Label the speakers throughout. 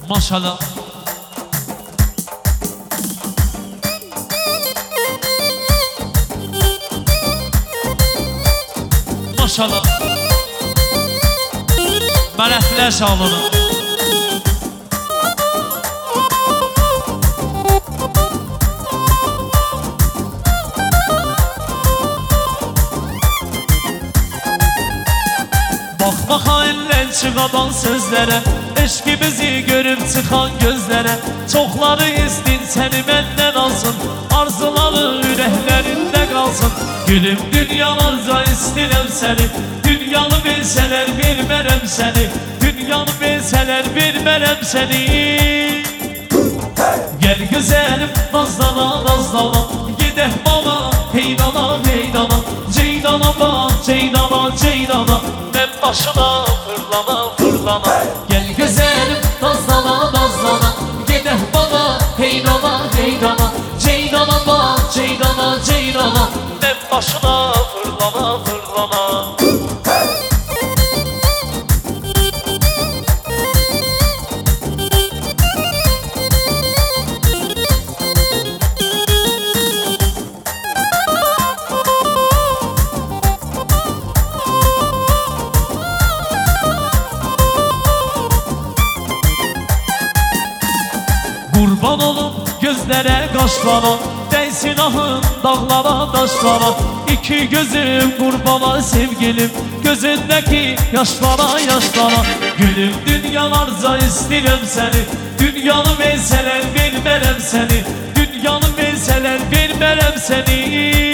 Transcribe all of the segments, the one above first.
Speaker 1: Maşallah. Maşallah. Mələklər şalını. Bakma hainler çıkadan sözlere, eşkimizi görüp çıkan gözlere. Çokları istin seni benden alsın, arzuları yüreklerinde kalsın. Gülüm dünyalarca istirem seni, dünyanı bilseler bilmerem seni, dünyanı bilseler bilmerem seni. Gel güzelim nazlana nazlana, gideh bana heydana heydana, ceydana bak ceydana ceydana, ben başına fırlana fırlana. Gel güzelim nazlana nazlana, gideh bana heydana heydana, ceydana bak ceydana ceydana, ben başına fırlana fırlana. Kurban olum gözlere kaşlara, değsin ahın dağlara taşlara. İki gözüm kurbana sevgilim, gözündeki yaşlara yaşlara. Gülüm dünyalarca istirem seni, dünyanı verseler bilmerem seni, dünyanı verseler bilmerem seni.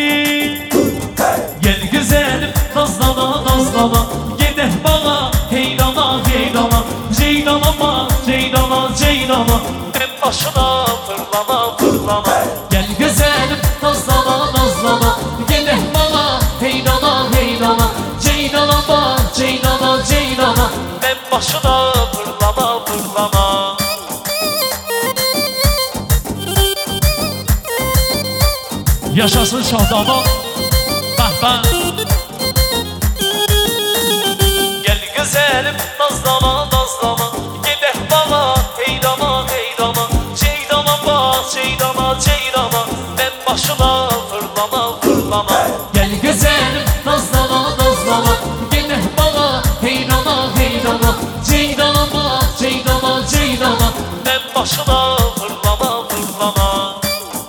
Speaker 1: Gel güzelim nazlana nazlana, gideh bana heydana heydana, ceydana bak ceydana ceydana, başına fırlana fırlana. Gel güzelim nazlana nazlana, gideh bana heydana heydana, ceydana bak ceydana ceydana, ben başına fırlana fırlana. Yaşasın Şahdama, bah. Gel güzelim nazlana nazlana, gideh bana heydana heydana, ceydana ceydana, ben başına fırlana fırlana. Gel güzelim nazlana nazlana, gideh bana heydana heydana, ceydana bak ceydana ceydana, ben başına fırlana fırlana.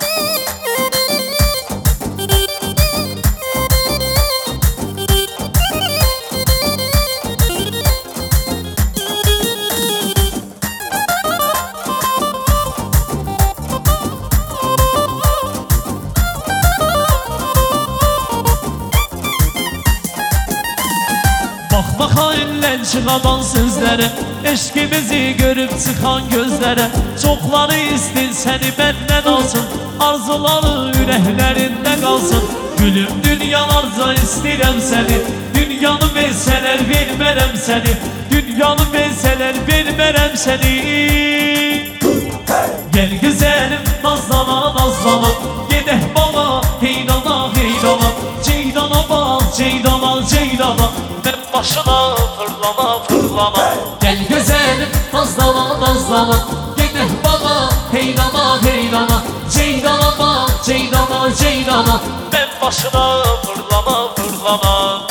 Speaker 1: Bakma hainler çıkadan sözlere, eşkimizi görüp çıkan gözlere. Çokları istin seni benden alsın, arzuları yüreklerinde kalsın. Gülüm dünyalarca istirem seni, dünyanı verseler bilmerem seni, dünyanı verseler bilmerem seni. Gel güzelim nazlana nazlana, gideh bana heydana heydana, ceydana bak ceydana ceydana, ben başına fırlana fırlana. Gel güzelim nazlana nazlana, gideh bana heydana heydana, ceydana bak ceydana ceydana, ben başına fırlana fırlana.